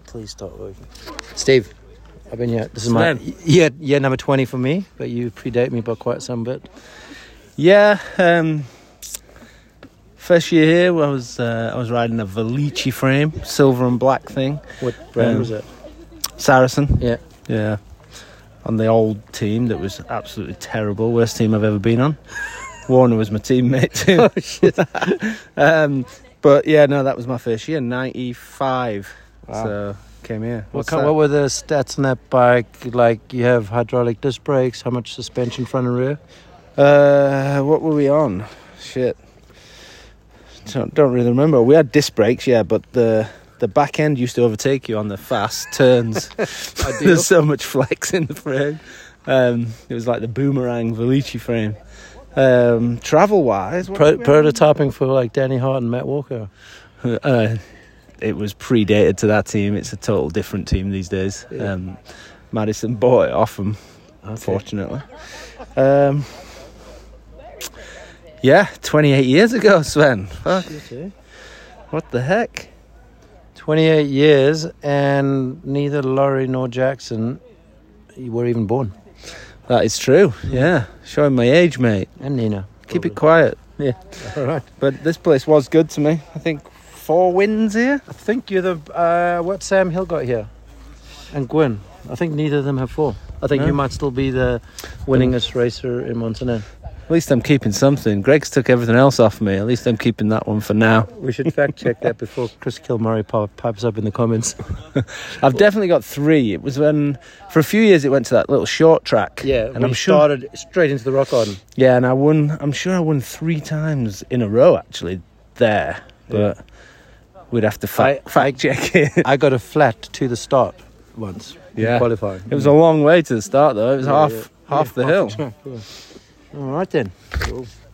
Please stop working. Steve, I've been here. This is Sven. my year number 20 for me, but you predate me by quite some bit. Yeah, first year here, I was riding a Velici frame, silver and black thing. What brand was it? Saracen. Yeah. On the old team that was absolutely terrible, worst team I've ever been on. Warner was my teammate too. Oh shit. But yeah, no, that was my first year, 95. Wow. So came here. What were the stats on that bike? Like, you have hydraulic disc brakes, how much suspension front and rear? What were we on? Shit. Don't really remember. We had disc brakes, yeah, but the back end used to overtake you on the fast turns. There's so much flex in the frame. It was like the boomerang Velici frame. Travel wise, Prototyping for like Danny Hart and Matt Walker. It was predated to that team. It's a total different team these days. Yeah. Madison bought it off them, unfortunately. Yeah, 28 years ago, Sven. Fuck. What the heck? 28 years, and neither Laurie nor Jackson were even born. That is true, yeah. Showing my age, mate. And Nina. Keep it quiet. Yeah. All right. But this place was good to me. I think 4 wins here. I think you're the... what Sam Hill got here? And Gwyn. I think neither of them have 4. I think you might still be the winningest racer in Montaner. At least I'm keeping something. Greg's took everything else off me. At least I'm keeping that one for now. We should fact check that before Chris Kilmurray pipes up in the comments. I've definitely got 3. It was when, for a few years, it went to that little short track. Yeah, and I'm started straight into the rock garden. Yeah, and I'm sure I won 3 times in a row, actually, there. But we'd have to fact check it. I got a flat to the start once. Yeah. Qualifying. It was a long way to the start, though. It was half the hill. All right, then. Cool.